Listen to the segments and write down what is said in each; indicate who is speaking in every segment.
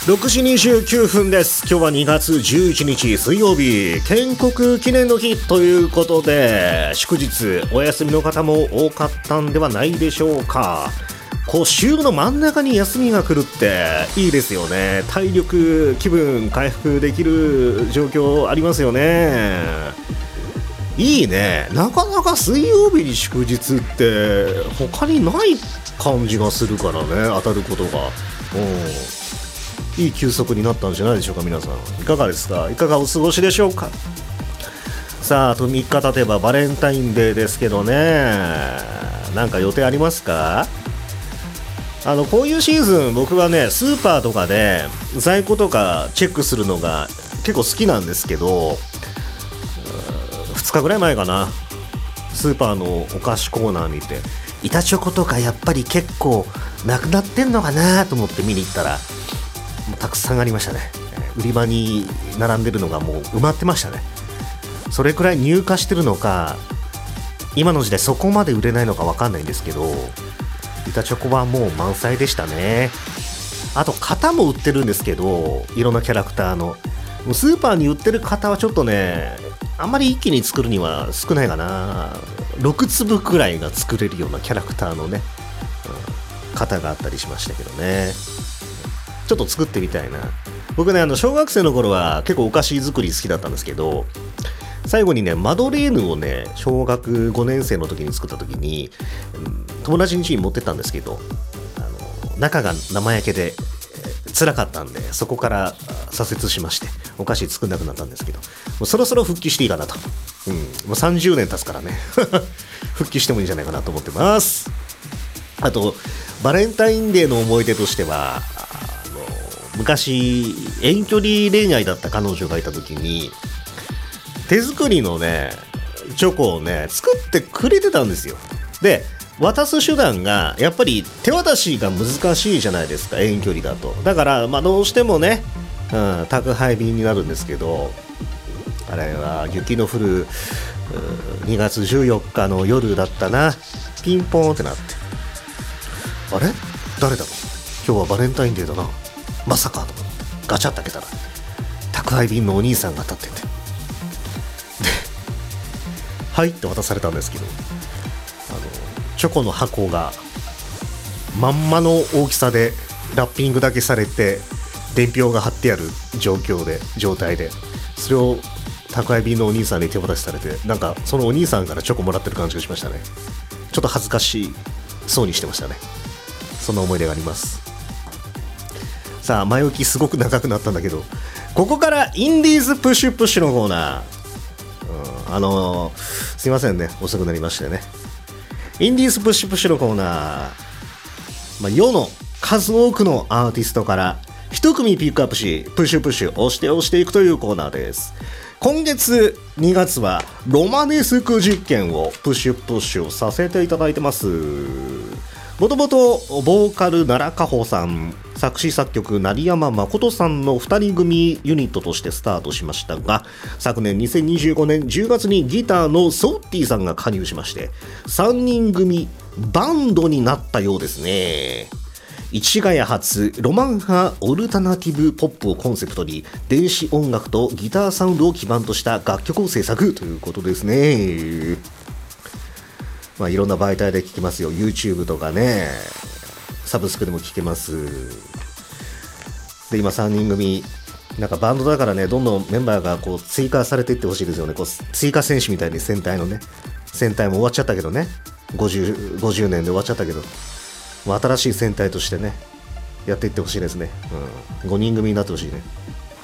Speaker 1: 6時29分です。今日は2月11日水曜日、建国記念の日ということで、祝日お休みの方も多かったんではないでしょうか。こう週の真ん中に休みが来るっていいですよね。体力気分回復できる状況ありますよね。いいね。なかなか水曜日に祝日って他にない感じがするからね、当たることが。いい休息になったんじゃないでしょうか。皆さんいかがですか。いかがお過ごしでしょうか。さあ、あと3日経てばバレンタインデーですけどね、なんか予定ありますか。こういうシーズン僕はね、スーパーとかで在庫とかチェックするのが結構好きなんですけど、2日ぐらい前かな、スーパーのお菓子コーナーにいて、板チョコとかやっぱり結構なくなってんのかなと思って見に行ったら、もうたくさんありましたね。売り場に並んでるのがもう埋まってましたね。それくらい入荷してるのか、今の時代そこまで売れないのか分かんないんですけど、板チョコはもう満載でしたね。あと型も売ってるんですけど、いろんなキャラクターのスーパーに売ってる型はちょっとね、あんまり一気に作るには少ないかな。6粒くらいが作れるようなキャラクターのね、型があったりしましたけどね。ちょっと作ってみたいな。僕ね、小学生の頃は結構お菓子作り好きだったんですけど、最後にね、マドレーヌをね、小学5年生の時に作った時に、友達の家に持ってったんですけど、中が生焼けで辛かったんで、そこから左折しましてお菓子作んなくなったんですけど、もうそろそろ復帰していいかなと。もう30年経つからね復帰してもいいんじゃないかなと思ってます。あとバレンタインデーの思い出としては、昔遠距離恋愛だった彼女がいた時に、手作りのねチョコをね作ってくれてたんですよ。で、渡す手段がやっぱり手渡しが難しいじゃないですか、遠距離だと。だからどうしてもね、宅配便になるんですけど、あれは雪の降る2月14日の夜だったな。ピンポーンってなって、あれ誰だろう、今日はバレンタインデーだな、まさかと思ってガチャッと開けたら宅配便のお兄さんが立ってて、ではいって渡されたんですけど、チョコの箱がまんまの大きさでラッピングだけされて伝票が貼ってある状態で、それを宅配便のお兄さんに手渡しされて、なんかそのお兄さんからチョコもらってる感じがしましたね。ちょっと恥ずかしそうにしてましたね。そんな思い出があります。さあ、前置きすごく長くなったんだけど、ここからインディーズプッシュプッシュのコーナー、すいませんね、遅くなりましてね。インディーズプッシュプッシュのコーナー、世の数多くのアーティストから一組ピックアップし、プッシュプッシュ押していくというコーナーです。今月2月はロマネスク実験をプッシュさせていただいてます。もともとボーカル奈良香穂さん、作詞作曲成山誠さんの2人組ユニットとしてスタートしましたが、昨年2025年10月にギターのソーティーさんが加入しまして、3人組バンドになったようですね。市ヶ谷発ロマン派オルタナティブポップをコンセプトに、電子音楽とギターサウンドを基盤とした楽曲を制作ということですね。いろんな媒体で聴けますよ。 YouTube とかね、サブスクでも聴けます。で、今3人組、なんかバンドだからね、どんどんメンバーがこう追加されていってほしいですよね。こう追加選手みたいに戦隊も終わっちゃったけどね、50年で終わっちゃったけど、もう新しい戦隊としてねやっていってほしいですね。5人組になってほしいね。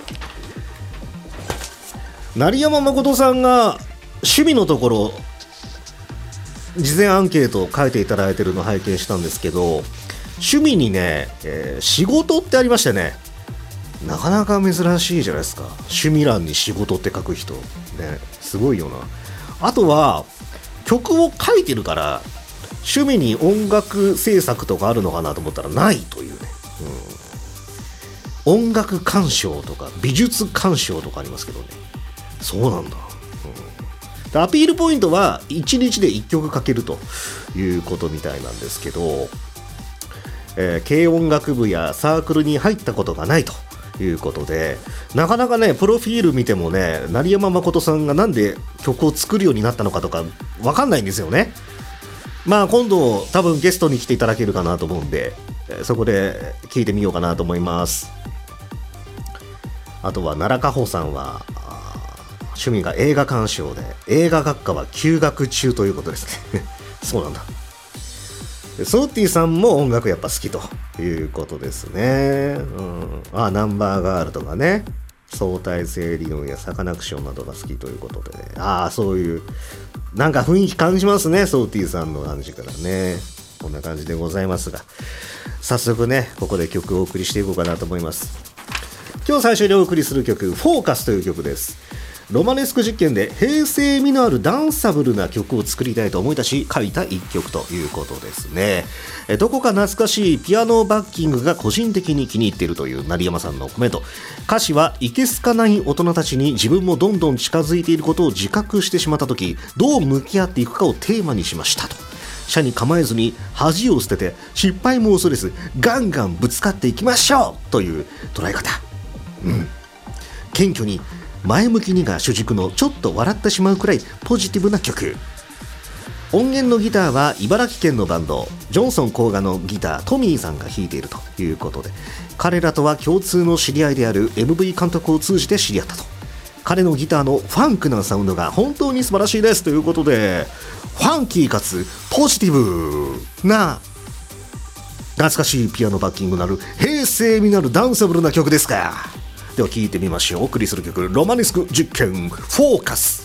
Speaker 1: 成山誠さんが趣味のところ事前アンケートを書いていただいてるのを拝見したんですけど、趣味にね、仕事ってありましてね、なかなか珍しいじゃないですか。趣味欄に仕事って書く人ね、すごいよな。あとは曲を書いてるから趣味に音楽制作とかあるのかなと思ったらないというね、音楽鑑賞とか美術鑑賞とかありますけどね。そうなんだ。アピールポイントは1日で1曲書けるということみたいなんですけど、軽音楽部やサークルに入ったことがないということで、なかなかねプロフィール見てもね鳴山誠さんがなんで曲を作るようになったのかとかわかんないんですよね。まあ今度多分ゲストに来ていただけるかなと思うんで、そこで聞いてみようかなと思います。あとは奈良佳穂さんは趣味が映画鑑賞で映画学科は休学中ということですねそうなんだ。ソーティさんも音楽やっぱ好きということですね。ナンバーガールとかね、相対性理論やサカナクションなどが好きということでね、そういうなんか雰囲気感じますね、ソーティさんの感じからね。こんな感じでございますが、早速ねここで曲をお送りしていこうかなと思います。今日最初にお送りする曲、フォーカスという曲です。ロマネスク実験で平成味のあるダンサブルな曲を作りたいと思い出し書いた一曲ということですね。どこか懐かしいピアノバッキングが個人的に気に入っているという成山さんのコメント。歌詞はいけすかない大人たちに自分もどんどん近づいていることを自覚してしまった時どう向き合っていくかをテーマにしましたと。社に構えずに恥を捨てて失敗も恐れずガンガンぶつかっていきましょうという捉え方。謙虚に前向きにが主軸のちょっと笑ってしまうくらいポジティブな曲。音源のギターは茨城県のバンドジョンソン工画のギタートミーさんが弾いているということで、彼らとは共通の知り合いである MV 監督を通じて知り合ったと。彼のギターのファンクなサウンドが本当に素晴らしいですということで、ファンキーかつポジティブな懐かしいピアノバッキングのある平成味のあるダンサブルな曲ですか。では聴いてみましょう。お送りする曲、ロマネスク実験フォーカス。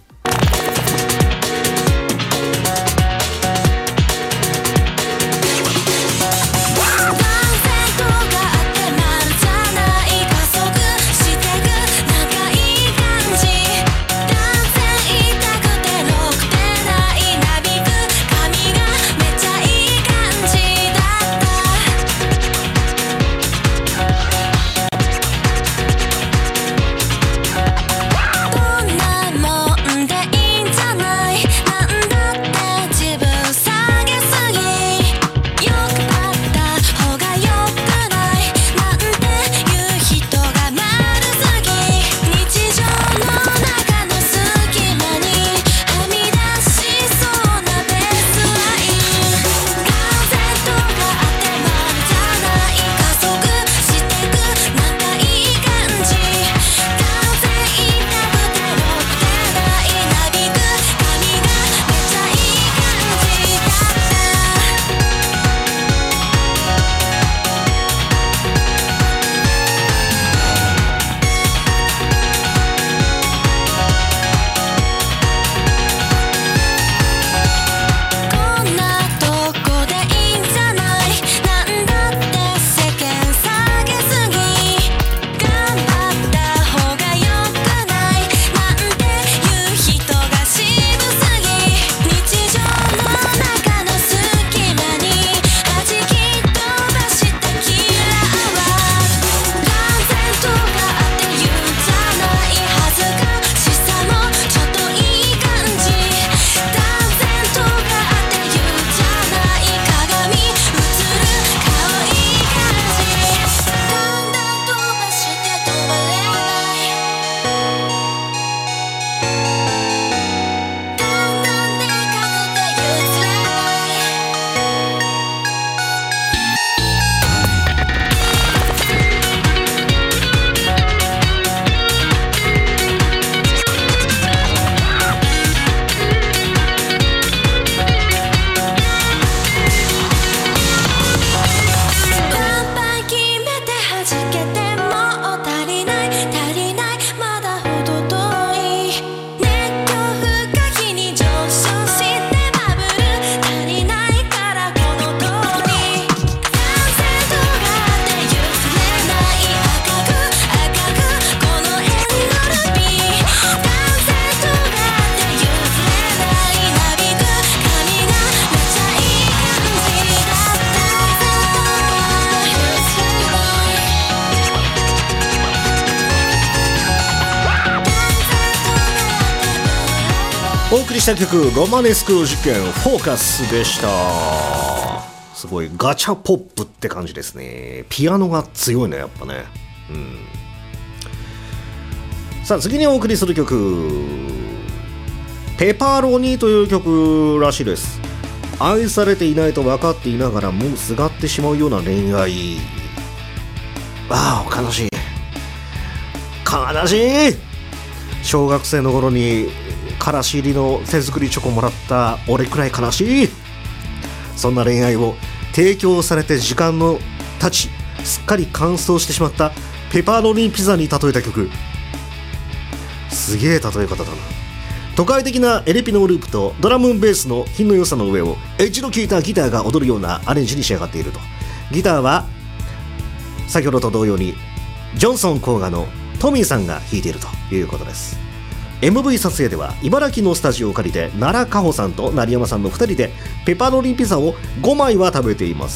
Speaker 1: お送りした曲、ロマネスク実験フォーカスでした。すごいガチャポップって感じですね。ピアノが強いね、やっぱね。 さあ次にお送りする曲、ペパロニという曲らしいです。愛されていないと分かっていながらもうすがってしまうような恋愛。ああ、悲しい悲しい。小学生の頃にからし入りの手作りチョコもらった俺くらい悲しい。そんな恋愛を提供されて時間の経ちすっかり乾燥してしまったペパロニピザに例えた曲。すげえ例え方だな。都会的なエレピのループとドラムベースの品の良さの上をエッジの効いたギターが踊るようなアレンジに仕上がっていると。ギターは先ほどと同様にジョンソン工画のトミーさんが弾いているということです。 MV 撮影では茨城のスタジオを借りて奈良佳穂さんと成山さんの2人でペパロニピザを5枚は食べています。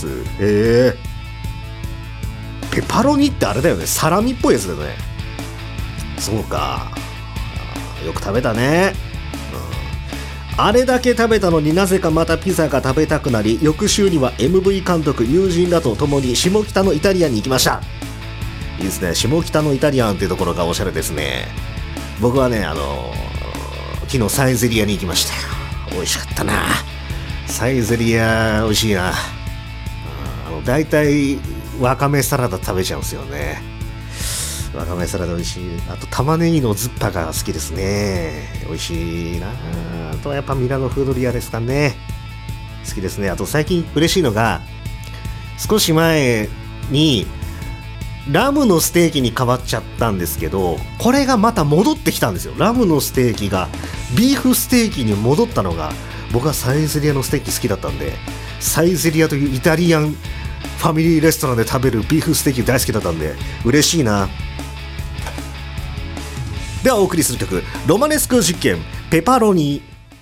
Speaker 1: ペパロニってあれだよね、サラミっぽいやつだよね。そうか、よく食べたね、あれだけ食べたのになぜかまたピザが食べたくなり、翌週には MV 監督友人らと共に下北のイタリアンに行きました。いいですね、下北のイタリアンっていうところがおしゃれですね。僕はね昨日サイゼリヤに行きましたよ。美味しかったな。サイゼリヤ美味しいな。だいたいわかめサラダ食べちゃうんですよね。わかめサラダ美味しい。あと玉ねぎのズッパが好きですね。美味しいな。あとはやっぱミラノフードリアですかね。好きですね。あと最近嬉しいのが、少し前にラムのステーキに変わっちゃったんですけど、これがまた戻ってきたんですよ。ラムのステーキがビーフステーキに戻ったのが、僕はサイゼリヤのステーキ好きだったんで、サイゼリヤというイタリアンファミリーレストランで食べるビーフステーキ大好きだったんで嬉しいな。ではお送りする曲、ロマネスク実験ペパロニ。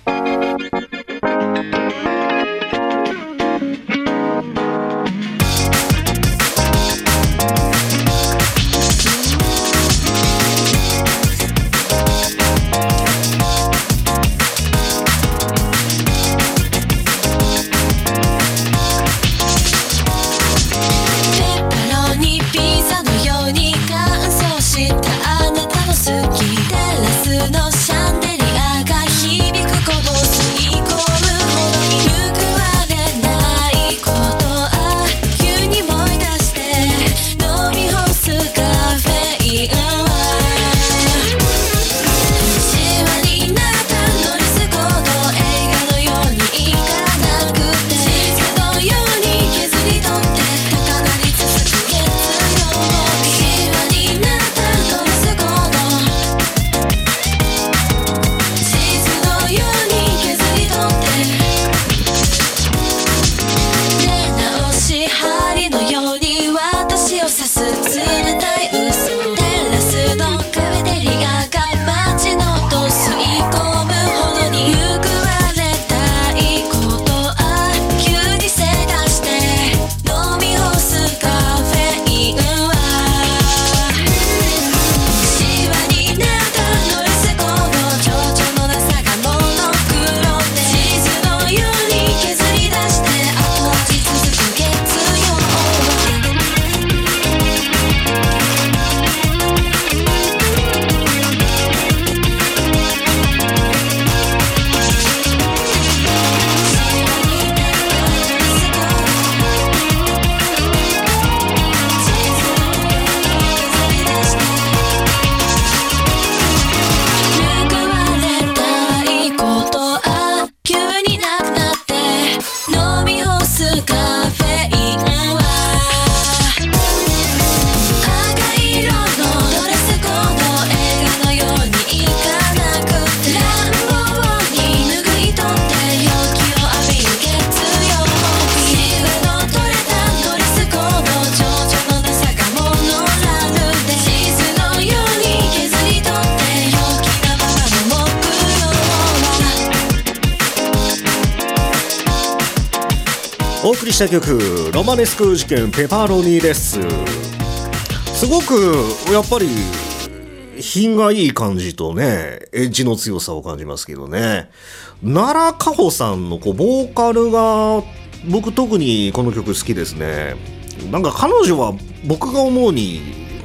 Speaker 1: お送りした曲、ロマネスク事件ペパロニです。すごくやっぱり品がいい感じとね、エッジの強さを感じますけどね。奈良佳穂さんのボーカルが僕特にこの曲好きですね。なんか彼女は僕が思うに結構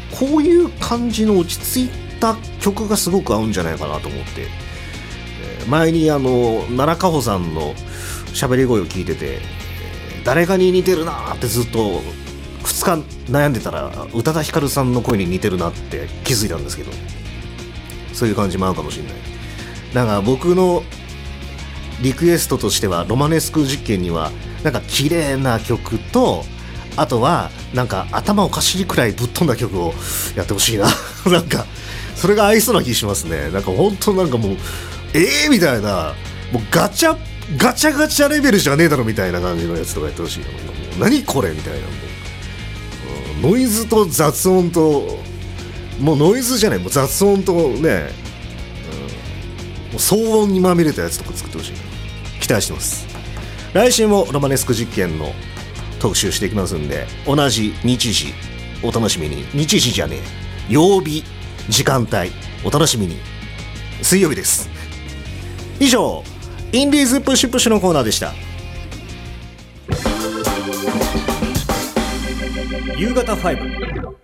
Speaker 1: こういう感じの落ち着いた曲がすごく合うんじゃないかなと思って、前に奈良かほさんの喋り声を聞いてて、誰かに似てるなってずっと2日悩んでたら、宇多田ヒカルさんの声に似てるなって気づいたんですけど、そういう感じも合うかもしれない。だから僕のリクエストとしては、ロマネスク実験にはなんか綺麗な曲と、あとはなんか頭おかしいくらいぶっ飛んだ曲をやってほしいななんかそれが合いそうな気しますね。なんか本当なんかもうみたいな、もうガチャガチャレベルじゃねえだろみたいな感じのやつとかやってほしいな。もう何これみたいな、もう、ノイズと雑音と、もうノイズじゃない、もう雑音とね、もう騒音にまみれたやつとか作ってほしいな。期待してます。来週もロマネスク実験の特集していきますんで、同じ日時お楽しみに。日時じゃねえ、曜日時間帯お楽しみに。水曜日です。以上、インディーズプッシュプッシュのコーナーでした。夕方5